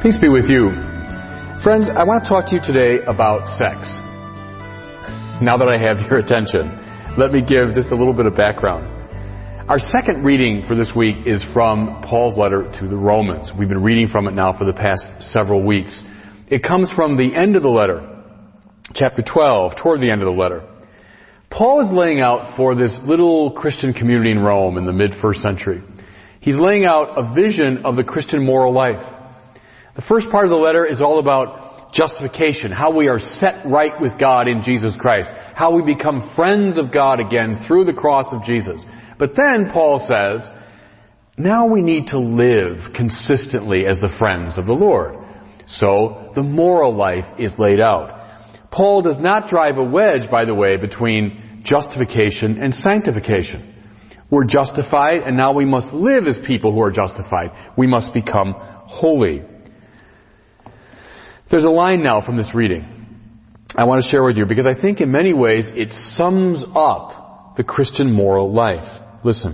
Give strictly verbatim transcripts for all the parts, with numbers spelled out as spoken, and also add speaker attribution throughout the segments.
Speaker 1: Peace be with you. Friends, I want to talk to you today about sex. Now that I have your attention, let me give just a little bit of background. Our second reading for this week is from Paul's letter to the Romans. We've been reading from it now for the past several weeks. It comes from the end of the letter, chapter twelve, toward the end of the letter. Paul is laying out for this little Christian community in Rome in the mid-first century. He's laying out a vision of the Christian moral life. The first part of the letter is all about justification, how we are set right with God in Jesus Christ, how we become friends of God again through the cross of Jesus. But then Paul says, now we need to live consistently as the friends of the Lord. So the moral life is laid out. Paul does not drive a wedge, by the way, between justification and sanctification. We're justified, and now we must live as people who are justified. We must become holy. There's a line now from this reading I want to share with you because I think in many ways it sums up the Christian moral life. Listen.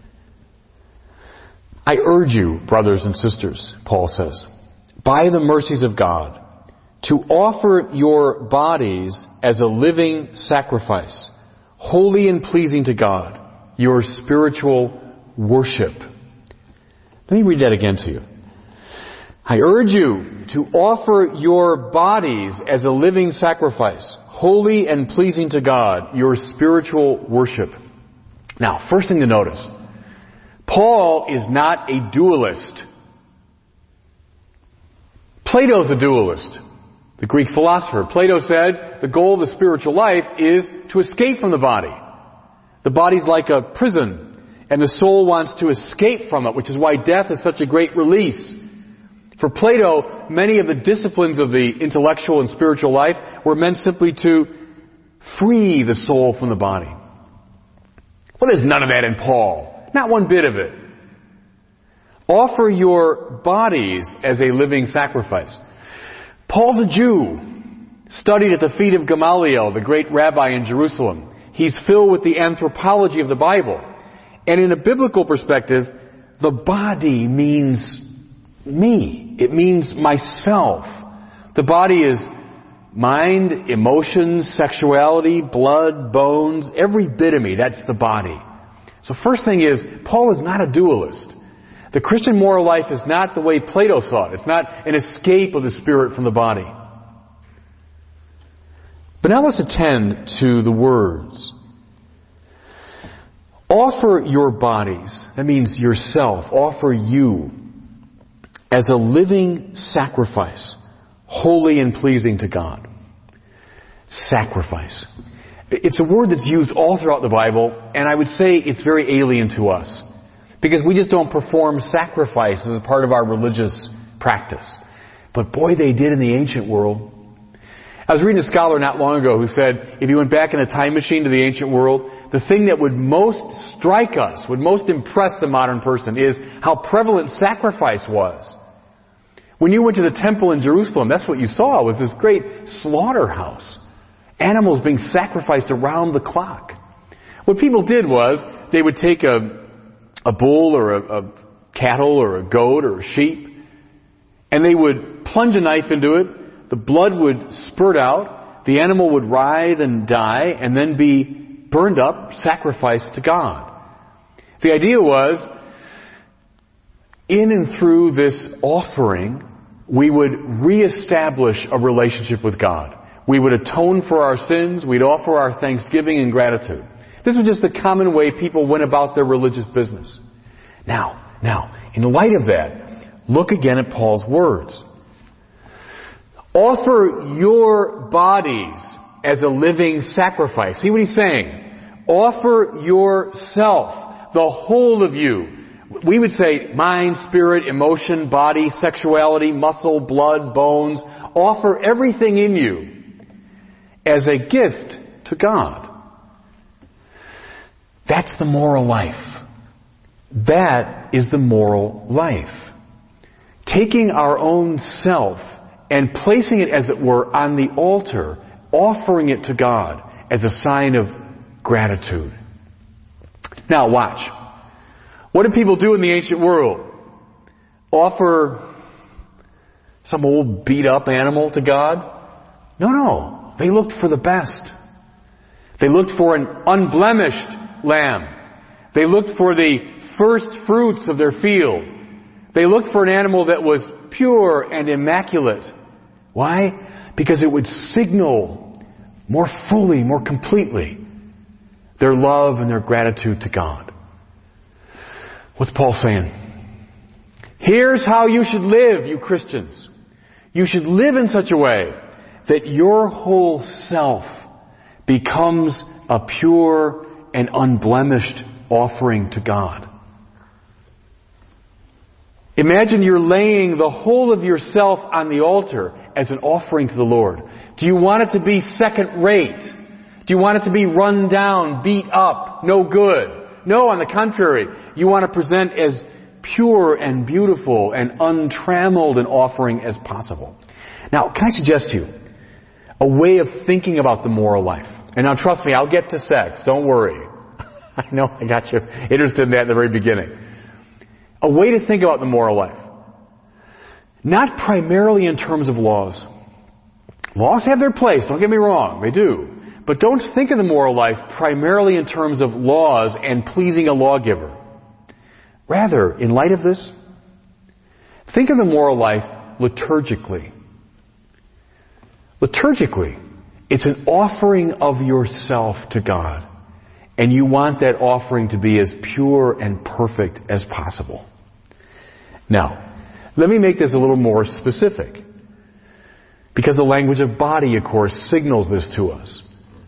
Speaker 1: I urge you, brothers and sisters, Paul says, by the mercies of God, to offer your bodies as a living sacrifice, holy and pleasing to God, your spiritual worship. Let me read that again to you. I urge you to offer your bodies as a living sacrifice, holy and pleasing to God, your spiritual worship. Now, first thing to notice, Paul is not a dualist. Plato's a dualist, the Greek philosopher. Plato said the goal of the spiritual life is to escape from the body. The body's like a prison, and the soul wants to escape from it, which is why death is such a great release. For Plato, many of the disciplines of the intellectual and spiritual life were meant simply to free the soul from the body. Well, there's none of that in Paul. Not one bit of it. Offer your bodies as a living sacrifice. Paul's a Jew, studied at the feet of Gamaliel, the great rabbi in Jerusalem. He's filled with the anthropology of the Bible. And in a biblical perspective, the body means me. It means myself. The body is mind, emotions, sexuality, blood, bones, every bit of me. That's the body. So first thing is, Paul is not a dualist. The Christian moral life is not the way Plato saw it. It's not an escape of the spirit from the body. But now let's attend to the words. Offer your bodies. That means yourself. Offer you as a living sacrifice, holy and pleasing to God. Sacrifice. It's a word that's used all throughout the Bible, and I would say it's very alien to us. Because we just don't perform sacrifice as a part of our religious practice. But boy, they did in the ancient world. I was reading a scholar not long ago who said, if you went back in a time machine to the ancient world, the thing that would most strike us, would most impress the modern person, is how prevalent sacrifice was. When you went to the temple in Jerusalem, that's what you saw, was this great slaughterhouse. Animals being sacrificed around the clock. What people did was, they would take a, a bull or a, a cattle or a goat or a sheep, and they would plunge a knife into it, the blood would spurt out, the animal would writhe and die, and then be burned up, sacrificed to God. The idea was, in and through this offering, we would reestablish a relationship with God. We would atone for our sins. We'd offer our thanksgiving and gratitude. This was just the common way people went about their religious business. Now, now, in light of that, look again at Paul's words. Offer your bodies as a living sacrifice. See what he's saying? Offer yourself, the whole of you. We would say mind, spirit, emotion, body, sexuality, muscle, blood, bones. Offer everything in you as a gift to God. That's the moral life. That is the moral life. Taking our own self and placing it, as it were, on the altar, offering it to God as a sign of gratitude. Now watch. What did people do in the ancient world? Offer some old beat-up animal to God. No, no. They looked for the best. They looked for an unblemished lamb. They looked for the first fruits of their field. They looked for an animal that was pure and immaculate. Why? Because it would signal more fully, more completely, their love and their gratitude to God. What's Paul saying? Here's how you should live, you Christians. You should live in such a way that your whole self becomes a pure and unblemished offering to God. Imagine you're laying the whole of yourself on the altar as an offering to the Lord. Do you want it to be second rate? Do you want it to be run down, beat up, no good? No, on the contrary. You want to present as pure and beautiful and untrammeled an offering as possible. Now, can I suggest to you a way of thinking about the moral life? And now trust me, I'll get to sex. Don't worry. I know I got you interested in that at the very beginning. A way to think about the moral life. Not primarily in terms of laws. Laws have their place, don't get me wrong, they do. But don't think of the moral life primarily in terms of laws and pleasing a lawgiver. Rather, in light of this, think of the moral life liturgically. Liturgically, it's an offering of yourself to God. And you want that offering to be as pure and perfect as possible. Now, let me make this a little more specific. Because the language of body, of course, signals this to us.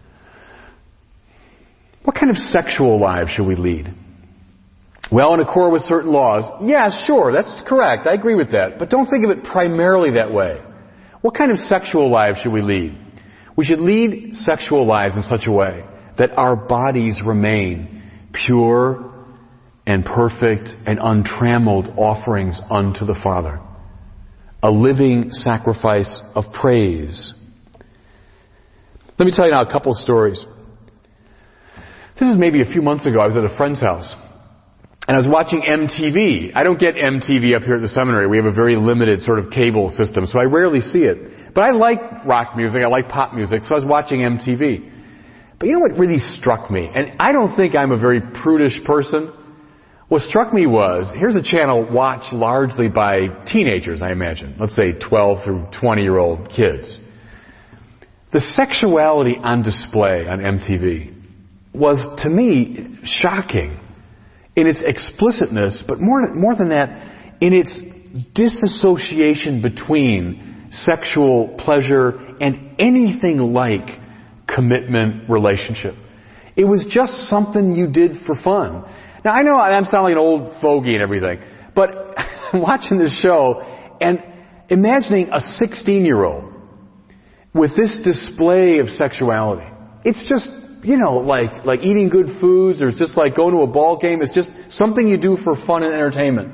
Speaker 1: What kind of sexual lives should we lead? Well, in accord with certain laws. Yeah, sure, that's correct. I agree with that. But don't think of it primarily that way. What kind of sexual lives should we lead? We should lead sexual lives in such a way that our bodies remain pure and perfect and untrammeled offerings unto the Father. A living sacrifice of praise. Let me tell you now a couple of stories. This is maybe a few months ago. I was at a friend's house. And I was watching M T V. I don't get M T V up here at the seminary. We have a very limited sort of cable system, so I rarely see it. But I like rock music. I like pop music, so I was watching M T V. But you know what really struck me? And I don't think I'm a very prudish person. What struck me was, here's a channel watched largely by teenagers, I imagine. Let's say twelve through twenty-year-old kids. The sexuality on display on M T V was, to me, shocking in its explicitness, but more, more than that, in its disassociation between sexual pleasure and anything like commitment relationship. It was just something you did for fun. Now, I know I'm sounding like an old fogey and everything, but watching this show and imagining a sixteen-year-old with this display of sexuality, it's just, you know, like like eating good foods, or it's just like going to a ball game. It's just something you do for fun and entertainment.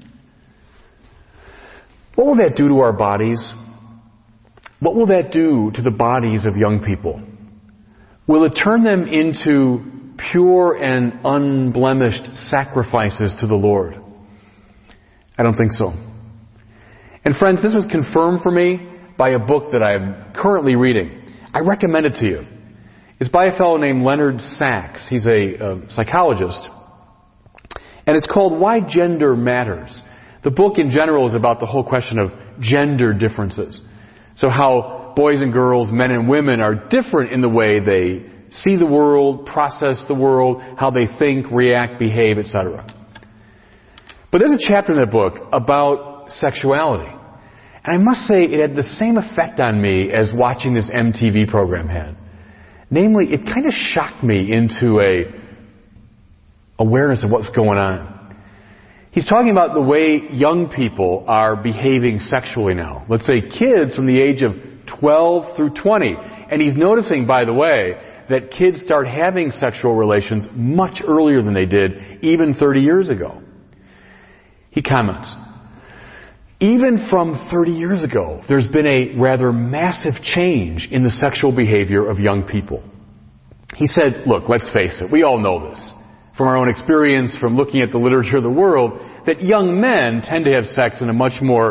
Speaker 1: What will that do to our bodies? What will that do to the bodies of young people? Will it turn them into pure and unblemished sacrifices to the Lord? I don't think so. And friends, this was confirmed for me by a book that I'm currently reading. I recommend it to you. It's by a fellow named Leonard Sachs. He's a, a psychologist. And it's called Why Gender Matters. The book in general is about the whole question of gender differences. So how boys and girls, men and women are different in the way they see the world, process the world, how they think, react, behave, et cetera. But there's a chapter in that book about sexuality. And I must say it had the same effect on me as watching this M T V program had. Namely, it kind of shocked me into a awareness of what's going on. He's talking about the way young people are behaving sexually now. Let's say kids from the age of twelve through twenty. And he's noticing, by the way, that kids start having sexual relations much earlier than they did even thirty years ago. He comments, even from thirty years ago, there's been a rather massive change in the sexual behavior of young people. He said, look, let's face it, we all know this from our own experience, from looking at the literature of the world, that young men tend to have sex in a much more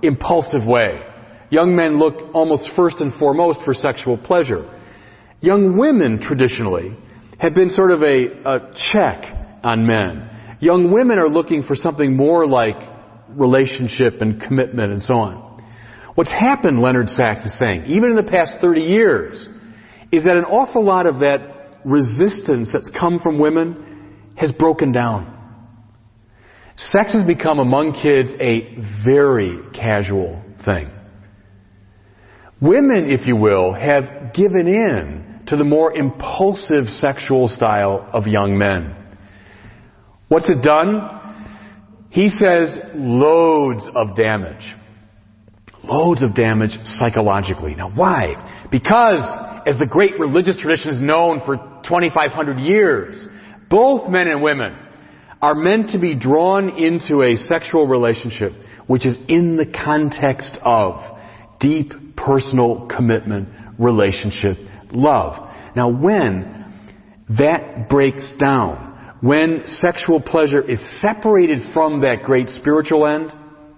Speaker 1: impulsive way. Young men look almost first and foremost for sexual pleasure. Young women, traditionally, have been sort of a, a check on men. Young women are looking for something more like relationship and commitment and so on. What's happened, Leonard Sachs is saying, even in the past thirty years, is that an awful lot of that resistance that's come from women has broken down. Sex has become among kids a very casual thing. Women, if you will, have given in to the more impulsive sexual style of young men. What's it done? He says loads of damage. Loads of damage psychologically. Now why? Because, as the great religious tradition is known for twenty-five hundred years, both men and women are meant to be drawn into a sexual relationship which is in the context of deep personal commitment, relationship, love. Now when that breaks down, when sexual pleasure is separated from that great spiritual end,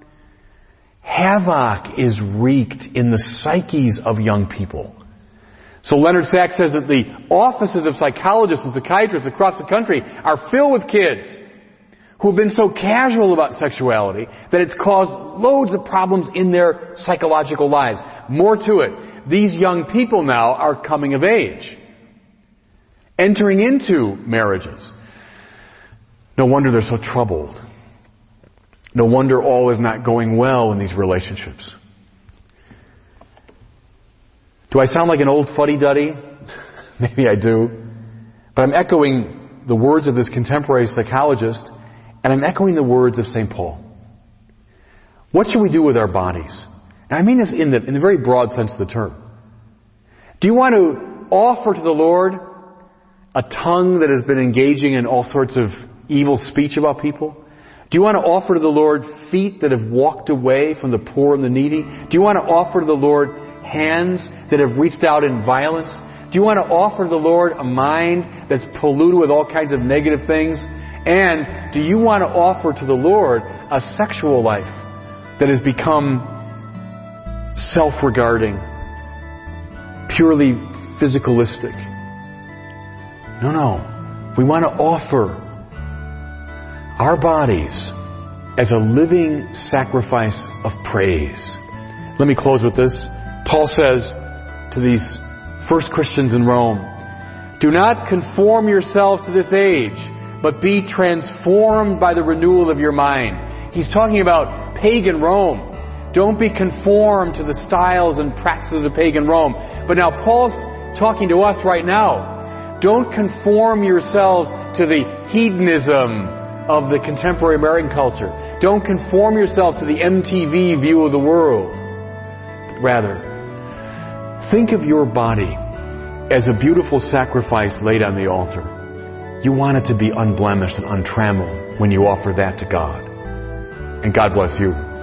Speaker 1: havoc is wreaked in the psyches of young people. So Leonard Sachs says that the offices of psychologists and psychiatrists across the country are filled with kids who have been so casual about sexuality that it's caused loads of problems in their psychological lives. More to it, these young people now are coming of age, entering into marriages. No wonder they're so troubled. No wonder all is not going well in these relationships. Do I sound like an old fuddy-duddy? Maybe I do. But I'm echoing the words of this contemporary psychologist, and I'm echoing the words of Saint Paul. What should we do with our bodies? And I mean this in the, in the very broad sense of the term. Do you want to offer to the Lord a tongue that has been engaging in all sorts of evil speech about people? Do you want to offer to the Lord feet that have walked away from the poor and the needy? Do you want to offer to the Lord hands that have reached out in violence? Do you want to offer to the Lord a mind that's polluted with all kinds of negative things? And do you want to offer to the Lord a sexual life that has become self-regarding, purely physicalistic? No, no. We want to offer our bodies as a living sacrifice of praise. Let me close with this. Paul says to these first Christians in Rome, do not conform yourselves to this age, but be transformed by the renewal of your mind. He's talking about pagan Rome. Don't be conformed to the styles and practices of pagan Rome. But now Paul's talking to us right now. Don't conform yourselves to the hedonism of the contemporary American culture. Don't conform yourself to the M T V view of the world. But rather, think of your body as a beautiful sacrifice laid on the altar. You want it to be unblemished and untrammeled when you offer that to God. And God bless you.